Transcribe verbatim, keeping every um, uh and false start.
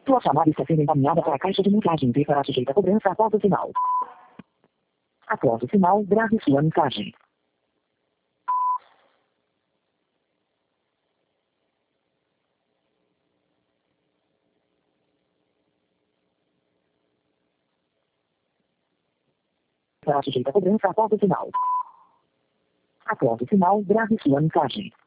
Sua chamada está sendo encaminhada para a caixa de mensagem e será sujeita a cobrança após o sinal. Após o sinal, grave sua mensagem. Será sujeita a cobrança após o sinal. Após o sinal, grave sua mensagem.